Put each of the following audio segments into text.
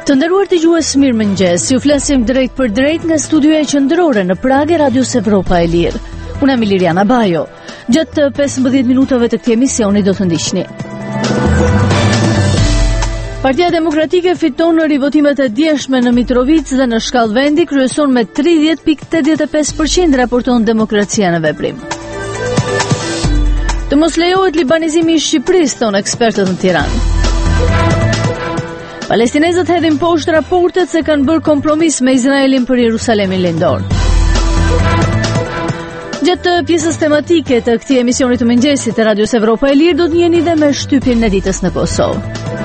Të nderuar dëgjues, mirëmëngjes. Ju flasim drejt për drejt nga studioja qendrore në Prag e Radios Evropa e Lirë. Unë jam Liriana Bajo. Gjatë 15 minutave të këtij emisioni do të ndiqni. Partia Demokratike fiton në rivotimet e djeshme në Mitrovica dhe në shkallë vendi kryeson me 30.85%, raporton Demokracia në veprim. Të mos lejohet libanizimi i Shqipërisë, thonë ekspertët në Tiranë. Palestinezët hedhin poshtë raportet se kanë bërë kompromis me Izraelin për Jerusalemin lindor. Gjatë pjesës tematike të këtij emisioni të mëngjesit të Radios Evropa e Lirë do të jeni dhe me shtypjen e ditës në Kosovë.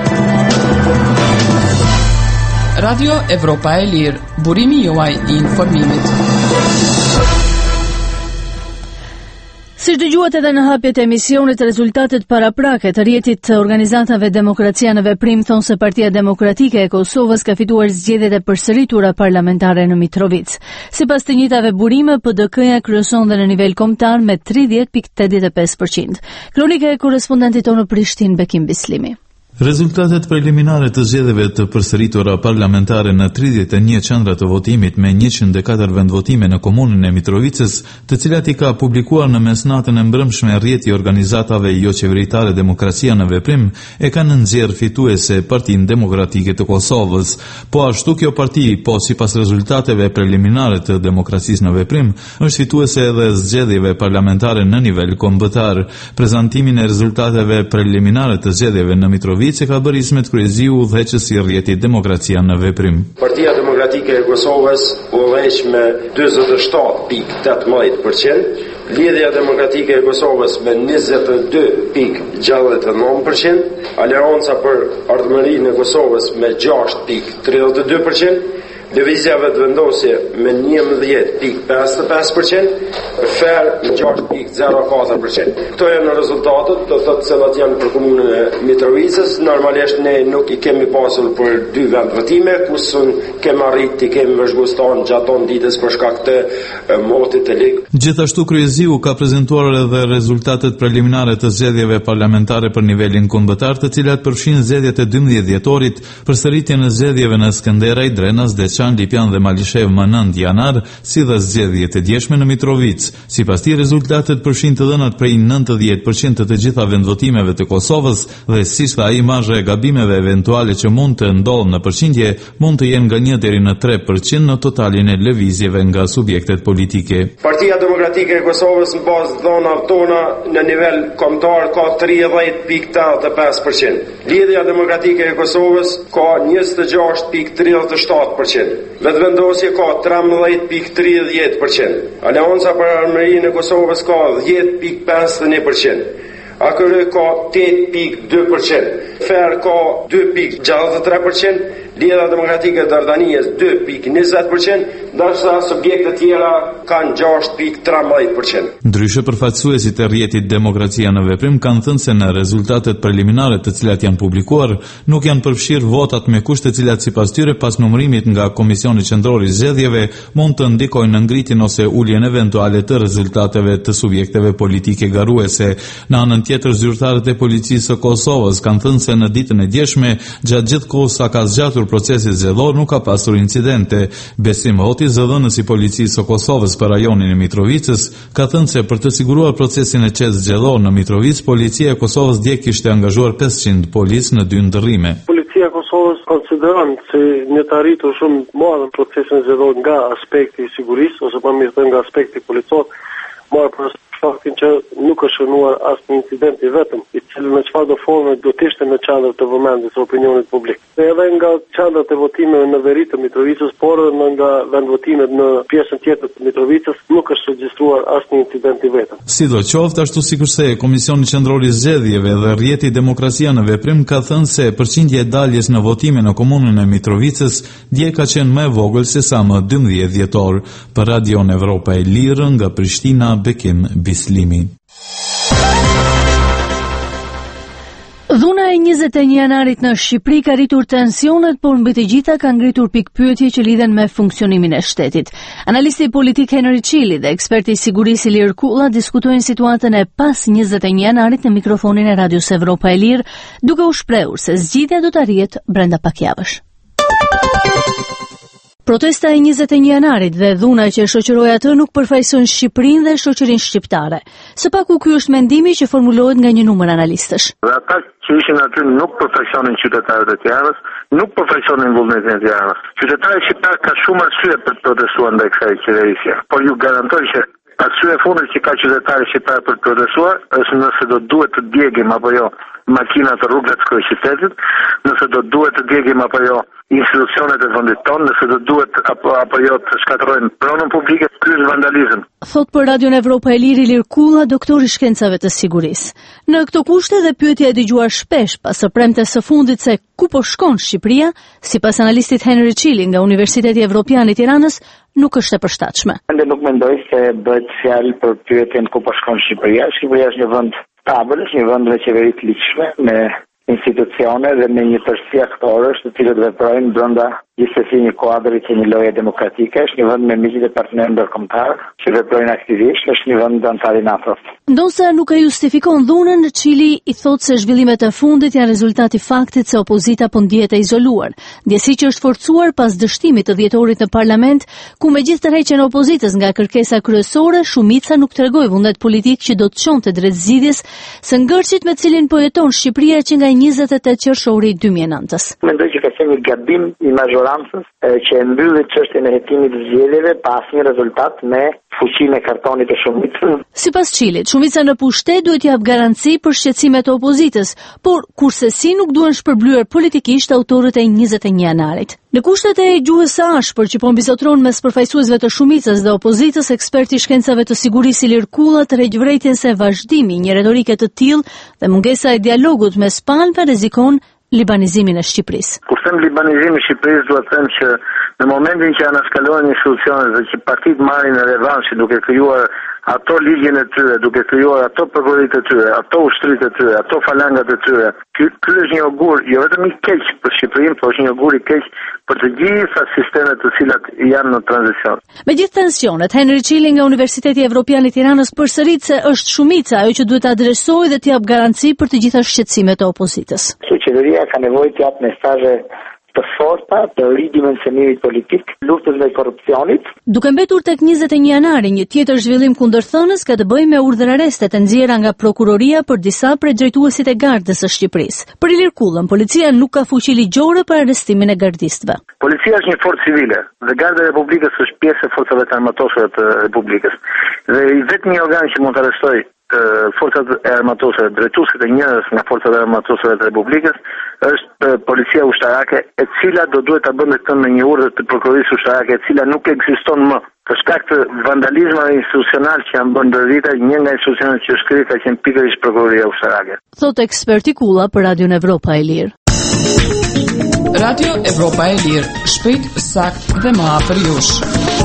Radio Evropa e Lirë, burimi juaj i informimit. Si dëgjuat edhe në hapjet e emisionit, rezultatet paraprake të rrjetit të organizatave Demokracia në veprim thonë se Partia Demokratike e Kosovës ka fituar zgjedhjet e përsëritura parlamentare në Mitrovic. Sipas të njëjtave burime, PDK-ja kryeson dhe në nivel kombëtar me 30.85%. Kronika e korrespondentit tonë në Prishtinë, Bekim Bislimi. Rezultatet preliminare të zgjedhjeve të përsëritura parlamentare në 31 qendra të votimit me 104 vendvotime në komunën e Mitrovicës, të cilat i ka publikuar në mesnatën e mbrëmshme rrjeti i organizatave jo qeveritare Demokracia në veprim, e kanë nxjerrë fituese Partinë Demokratike të Kosovës. Po ashtu kjo parti, sipas rezultateve preliminare të Demokracisë në veprim, është fituese edhe zgjedhjeve parlamentare në nivel kombëtar. Prezantimin e rezultateve preliminare të zgjedhjeve në Mitrovica se ka bërë Ismet Kryeziu, udhëheqës i rrjetit Demokracia në veprim. Partia Demokratike e Kosovës udhëheq me 47.18%, Lidhja Demokratike e Kosovës me 22.69%, Aleanca për Ardhmërinë e Kosovës me 6.32%, Lëvizja Vetëvendosje me 11.55%, FER me 6.04%. Këto janë rezultatet, do thotë se janë për komunën e Mitrovicës. Normalisht ne nuk i kemi pasur për 2 vendvotime, kusun kemi arritë, kemi vëzhgueston gjaton ditës për shkak të motit të ligë. Gjithashtu Kryeziu ka prezantuar edhe rezultatet preliminare të zgjedhjeve parlamentare për nivelin kombëtar, të cilat përfshin zgjedhjet e 12 dhjetorit, përsëritjen e zgjedhjeve në Skënderaj, Drenas, Deçan, Lipjan dhe Malishev më 9 janar, si dhe zgjedhjet e djeshme në Mitrovic. Sipas tij, rezultatet përfshin të dhënat prej 90% të gjitha vendvotimeve të Kosovës dhe siç tha ai, marrja e gabimeve eventuale që mund të ndodhin në përqindje mund të jenë nga 1 deri në 3% në totalin e lëvizjeve nga subjektet politike. Partia Demokratike e Kosovës në bazë dhënave tona në nivel kombëtar ka 30.85%. Lidhja Demokratike e Kosovës ka 26.37%. Vetëvendosje ka 13.30%. Aleanca për Ardhmërinë e Kosovës ka 10.51%. AKR ka 8.2%. FER ka 2.63%. Lidhja Demokratike e Dardanijës 2.20%, ndërsa subjektet tjera kanë 6.13%. Ndryshe, përfaqësuesit e rrjetit Demokracia në veprim kanë thënë se në rezultatet preliminare të cilat janë publikuar nuk janë përfshirë votat me kusht të cilat sipas tyre pas numërimit nga Komisioni Qendror i Zgjedhjeve mund të ndikojnë në ngritjen ose uljen eventuale të rezultateve të subjekteve politike garuese. Në anën tjetër, zyrtarët e policisë së Kosovës kanë thënë se në ditën e djeshme, gjatë gjithë kohës sa ka zgjatur procesit zgjedhor, nuk ka pasur incidente. Besim Hoti, zëdhënës i policisë së Kosovës për rajonin e Mitrovicës, ka thënë se për të siguruar procesin e qetë zgjedhor në Mitrovic, policia e Kosovës dje kishte angazhuar 500 policë në 2 ndërrime. Policia e Kosovës konsideron se një të arritur shumë madh procesin zgjedhor nga aspekti i sigurisë, ose më mirë thënë nga aspekti policor, marrë për faktin që nuk është shënuar asnjë incident i vetëm, i cili në çfarëdo forme do të ishte në qendër të vëmendjes së opinionit publik. Dhe edhe nga qendrat e votimeve në veri të Mitrovicës, por nga vendvotimet në pjesën tjetër të Mitrovicës nuk është regjistruar asnjë incident i vetëm. Sidoqoftë, ashtu sikurse Komisioni Qendror i Zgjedhjeve dhe rrjeti Demokracia në veprim ka thënë se përqindja e daljes në votime në komunën e Mitrovicës dje ka qenë më e vogël se sa më 12 dhjetor. Për Radion Evropa e Lirë nga Prishtina, Bekim Bislimi. Dhuna e 21 janarit në Shqipëri ka rritur tensionet, por mbi të gjitha ka ngritur pikpyetje që lidhen me funksionimin e shtetit. Analisti politik Henry Qili dhe eksperti i sigurisë Ilir Kulla diskutojnë situatën e pas 21 janarit në mikrofonin e Radios Evropa e Lirë, duke u shprehur se zgjidhja do të arrihet brenda pak javësh. Protesta e 21 janarit dhe dhuna që shoqëroi atë nuk përfaqësojnë Shqipërinë dhe shoqërinë shqiptare. Së paku ky është mendimi që formulohet nga një numër analistësh. Ata që ishin aty nuk përfaqësonin qytetarët e Tiranës, nuk përfaqësonin vullnetin e Tiranës. Qytetarët shqiptar ka shumë arsye për të protestuar ndaj kësaj qeverisje, por ju garantoj që arsye fundit që ka qytetarët shqiptar për të protestuar është nëse do duhet të djegim apo jo makinat të rrugëve të kryeqytetit, nëse do duhet të djegim apo jo institucionet e vendit tonë, nëse do duhet apo jo të shkatërrojmë pronën publike, ky është vandalizëm. Thot për Radion Evropa e Lirë Ilir Kulla, doktor i shkencave të sigurisë. Në këto kushte dhe pyetja e dëgjuar shpesh pas së premtes së fundit se ku po shkon Shqipëria, sipas analistit Henry Qili nga Universiteti Evropian i Tiranës, nuk është e përshtatshme. Ende nuk mendoj se bëhet fjalë për pyetjen ku po shkon Shqipëria. Shqipëria është një vend stabil, është një vend me qeveri të ligjshme, me institucione dhe me një tërësi aktorësh të cilët veprojnë brenda gjithsesi një kuadri që një lloje demokratike, është një vend me miq dhe partnerë ndërkombëtar që veprojnë aktivisht, është një vend antar i NATO. Ndonse nuk e justifikon dhunën, Qili i thotë se zhvillimet e fundit janë rezultati i faktit se opozita po ndihet e izoluar, ndjesi që është forcuar pas dështimit të dhjetorit në parlament, ku me gjithë tërheqjen e opozitës nga kërkesa kryesore, shumica nuk tregoi vullnet politik që do të çonte drejt zgjidhjes së ngërçit me cilin po jeton Shqipëria që nga 28 qershori 2009-s. Mendoj që ka qenë një gabim i majorancës që e mbylli çështjen e hetimit të zgjedhjeve pa asnjë rezultat me fuqinë e kartonit të shumicës. Sipas Qilit, shumica në pushtet duhet jap garanci për shqetësimet e opozitës, por kurse si nuk duhen shpërblyer politikisht autorët e 21 janarit. Në kushtet e gjuhës së ashpër që po mbizotron mes përfaqësuesve të shumicës dhe opozitës, eksperti i shkencave të sigurisë Ilir Kulla tërheq vërejtjen se vazhdimi një retorike të tillë dhe mungesa e dialogut mes palëve rrezikon libanizimin e Shqipërisë. Kur them libanizimin e Shqipërisë, do të them që në momentin që anaskalojnë institucionet dhe që partitë marrin revansh duke krijuar ato ligjin e tyre, duke krijuar ato prokuroritë e tyre, ato ushtritë e tyre, ato falangat e tyre, ky është një augur jo vetëm i keq për Shqipërinë, por është një augur i keq për të gjitha sistemet të cilat janë në tranzicion. Me gjithë tensionet, Henry Qili nga Universiteti Evropian i Tiranës përsërit se është shumica ajo që duhet adresojë dhe të jap garanci për të gjitha shqetësimet e opozitës. Qeveria ka nevojë të jap mesazhe të forta të ridimensionimit politik, luftës ndaj korrupsionit. Duke mbetur tek 21 janari, një tjetër zhvillim kundërthënës ka të bëjë me urdhër areste të nxjerra nga prokuroria për disa prej drejtuesit e gardës së Shqipërisë. Për Ilir Kullën, policia nuk ka fuqi ligjore për arrestimin e gardistëve. Policia është një forcë civile dhe Garda e Republikës është pjesë e forcave të armatosura të Republikës. Dhe vetëm një organ që mund të arrestojë forcat e armatosura, drejtuesit e njërës nga forcat e armatosura të Republikës është policia ushtarake, e cila do duhet ta bënte këtë me një urdhër të prokurorisë ushtarake, e cila nuk ekziston më. Për shkak të vandalizmit institucional që janë bërë ndër vite, një nga institucionet që është kryer ka qenë pikërisht prokuroria ushtarake. Thot eksperti Kulla për Radion Evropa e Lirë. Radio Evropa e Lirë, shpejt, sakt dhe më afër jush.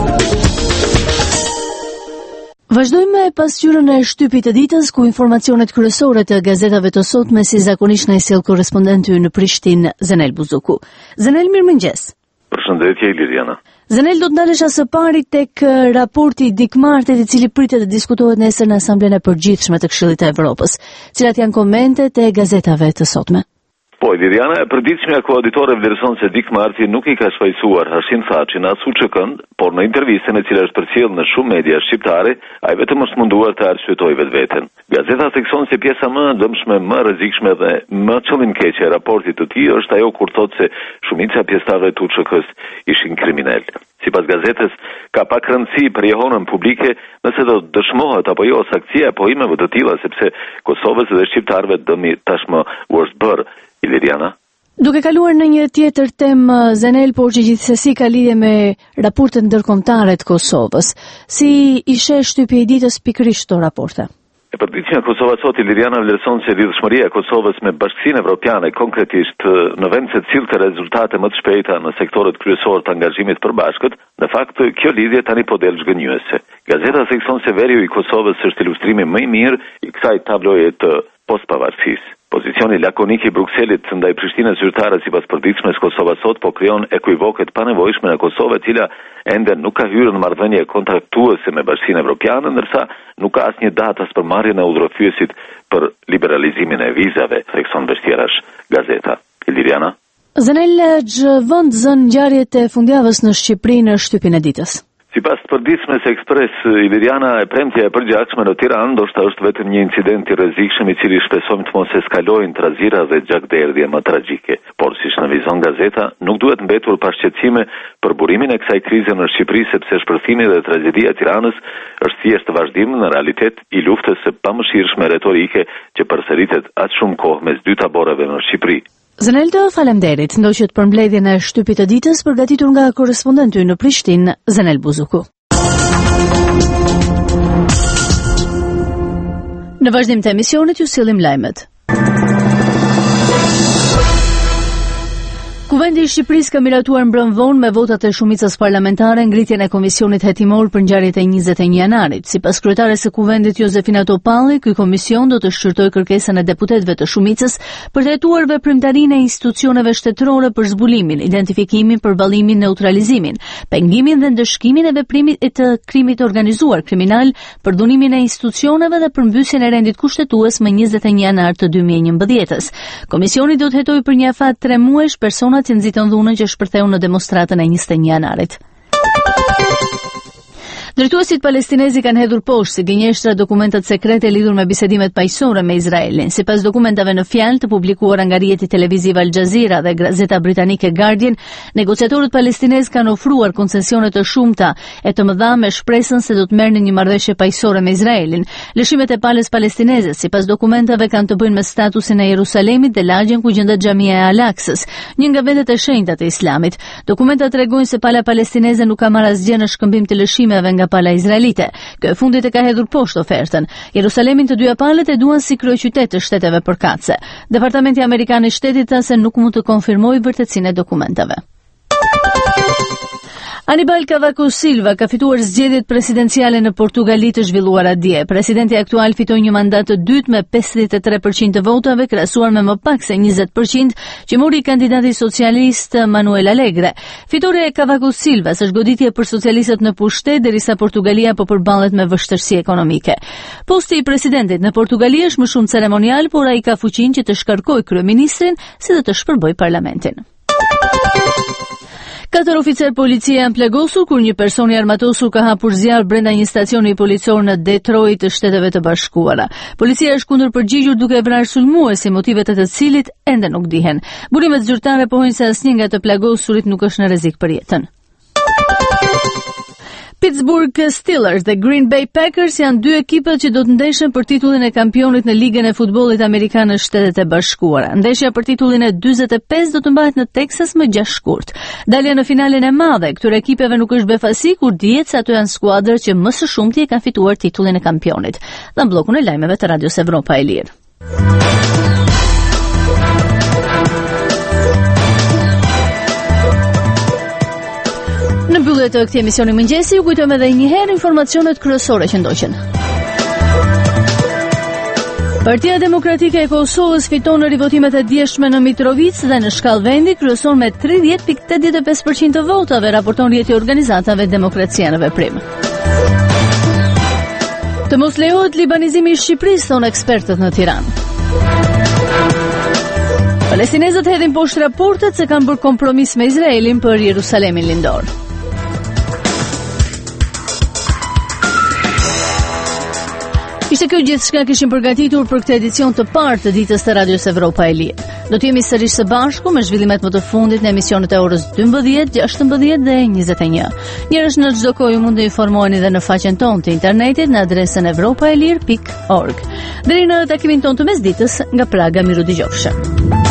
Vazhdojmë me pasqyrën e shtypit të ditës, ku informacionet kryesore të gazetave të sotme si zakonisht na i sjell korrespondenti në Prishtinë, Zenel Buzuku. Zenel, mirëmëngjes. Përshëndetje Liliana. Zenel, do të ndalesha së pari tek raporti Dikmartit, i cili pritet të diskutohet nesër në Asamblenë e Përgjithshme të Këshillit të Evropës. Cilat janë komentet e gazetave të sotme? Po, Liliana, e përditshmja koauditore vlerëson se Dikmarti nuk I ka shfaqsuar Hashim Thaçin as UÇK-n, por në intervistën e cila është përcjellë në shumë media shqiptare, ai vetëm është munduar të arsyetojë vetveten. Gazeta thekson se pjesa më dëmshme, më rrezikshme dhe më qëllimkeqe e raportit të tij është ajo kur thotë se shumica e pjesëtarëve të UÇK-s ishin kriminalë. Sipas gazetës, ka pak rëndësi për jehonën publike nëse do dëshmohet apo jo saktësia e pohimeve të tilla, sepse Kosovës dhe shqiptarëve dëmi tashmë u është bërë. Iliriana. Duke kaluar në një tjetër temë, Zenel, por që gjithsesi ka lidhje me raportet ndërkombëtare të Kosovës. Si I sheh shtypja e ditës pikërisht këto raporte? E përditshmja Kosova sot, Iliriana, vlerëson se lidhshmëria e Kosovës me Bashkinë Evropiane konkretisht në vend se cilëte rezultate më të shpejta në sektorët kryesorë të angazhimit përbashkët, në fakt kjo lidhje tani po del zhgënjyese. Gazeta thekson se veriu I Kosovës është ilustrimi më I mirë I kësaj tabloje të postpavarësisë. Pozicioni lakonik I Brukselit ndaj Prishtinës zyrtare sipas përditshmes Kosova sot po krijon ekuivoket panevojshme në Kosovë, e cila ende nuk ka hyrë në marrëdhënie kontraktuese me Bashkinë Evropiane, ndërsa nuk ka asnjë datë as për marrjen e udhëfyesit për liberalizimin e vizave, thekson vështirash gazeta. Iliriana. Zanel vend zën ngjarjet e fundjavës në Shqipëri në shtypin e ditës. Sipas të përditshmes Ekspres, Iliriana e premtja e përgjithshme në Tiranë ndoshta është vetëm një incident i rrezikshëm i cili shpresojmë të mos eskalojë në trazira dhe gjakderdhje më tragjike. Por siç nënvizon gazeta, nuk duhet mbetur pa shqetësime për burimin e kësaj krize në Shqipëri, sepse shpërthimi dhe tragedia e Tiranës është thjesht vazhdim në realitet i luftës së pamëshirshme retorike që përsëritet aq shumë kohë mes dy taboreve në Shqipëri. Zaneldo, faleminderit. Ndoqët për mbledhjen e shtypit të ditës përgatitur nga korrespondenti në Prishtinë, Zanel Buzuku. Në vazhdim të emisionit ju sillim lajmet. Kuvendi i Shqipërisë ka miratuar mbrëm vonë me votat e shumicës parlamentare ngritjen e komisionit hetimor për ngjarjet e 21 janarit. Sipas kryetares së kuvendit Josefina Topalli, ky komision do të shqyrtojë kërkesën e deputetëve të shumicës për të hetuar veprimtarinë e institucioneve shtetërore për zbulimin, identifikimin, përballimin, neutralizimin, pengimin dhe ndëshkimin e veprimit të krimit organizuar kriminal, për dhunimin e institucioneve dhe përmbysjen e rendit kushtetues më 21 janar të 2011-s. Komisioni do të hetojë për një afat 3 muajsh persona që nxitën dhunën që shpërtheu në demonstratën e 21 janarit. Drejtuesit palestinezi kanë hedhur poshtë si gënjeshtra dokumentat sekrete lidhur me bisedimet paqësore me Izraelin. Sipas dokumentave në fjalë të publikuara nga rrjeti televiziv Al Jazeera dhe gazeta britanike Guardian, negociatorët palestinezë kanë ofruar koncesione të shumta e të mëdha me shpresën se do të merrnin një marrëveshje paqësore me Izraelin. Lëshimet e palës palestineze, sipas dokumentave, kanë të bëjnë me statusin e Jerusalemit dhe lagjen ku gjendet Xhamia e Al-Aqsës, një nga vendet e shenjta të Islamit. Dokumentat tregojnë se pala palestineze nuk ka marrë asgjë në shkëmbim të lëshimeve nga pala izraelite. Kjo e fundit e ka hedhur poshtë ofertën. Jerusalemin të dyja palët e duan si kryeqytet të shteteve përkatëse. Departamenti Amerikan i Shtetit tha se nuk mund të konfirmojë vërtetësinë e dokumentave. Anibal Cavaco Silva ka fituar zgjedhjet presidenciale në Portugali të zhvilluara dje. Presidenti aktual fitoi një mandat të dytë me 53% të votave, krahasuar me më pak se 20% që mori kandidati socialist Manuel Alegre. Fitoria e Cavaco Silvas është goditje për socialistët në pushtet, derisa Portugalia po përballet me vështirësi ekonomike. Posti i presidentit në Portugali është më shumë ceremonial, por ai ka fuqinë që të shkarkojë kryeministrin si dhe të shpërbojë parlamentin. 4 oficer policie janë plagosur kur një person i armatosur ka hapur zjarr brenda një stacioni policor në Detroit të Shteteve të Bashkuara. Policia është kundër përgjigjur duke vrarë sulmuesi, motivet e të cilit ende nuk dihen. Burimet zyrtare pohojnë se asnjë nga të plagosurit nuk është në rrezik për jetën. Pittsburgh Steelers dhe Green Bay Packers janë dy ekipet që do të ndeshen për titullin e kampionit në Ligën e Futbollit Amerikan në Shtetet e Bashkuara. Ndeshja për titullin e 45 do të mbahet në Texas më 6 shkurt. Dalja në finalen e madhe këtyre ekipeve nuk është befasi kur dihet se ato janë skuadra që më së shumti e kanë fituar titullin e kampionit. Dhe në bllokun e lajmeve të Radios Evropa e Lirë. Në mbyllje të këtij emisioni mëngjesi ju kujtojmë edhe një herë informacionet kryesore që ndoqën. Partia Demokratike e Kosovës fiton në rivotimet e djeshme në Mitrovica dhe në shkallë vendi kryeson me 30.85% të votave, raporton rrjeti i organizatave Demokracia në Veprim. Të mos lejohet libanizimi i Shqipërisë, thonë ekspertët në Tiranë. Palestinezët hedhin poshtë raportet se kanë bërë kompromis me Izraelin për Jerusalemin lindor. Ishte kjo gjithçka kishim përgatitur për këtë edicion të parë të ditës të Radios Evropa e Lirë. Do të jemi sërish së bashku me zhvillimet më të fundit në emisionet e orës 12, 16 dhe 21. Njerëz në çdo kohë ju mund të informoheni edhe në faqen tonë të internetit në adresën evropaelir.org. Deri në takimin tonë të mesditës nga Praga, miru dëgjofshëm.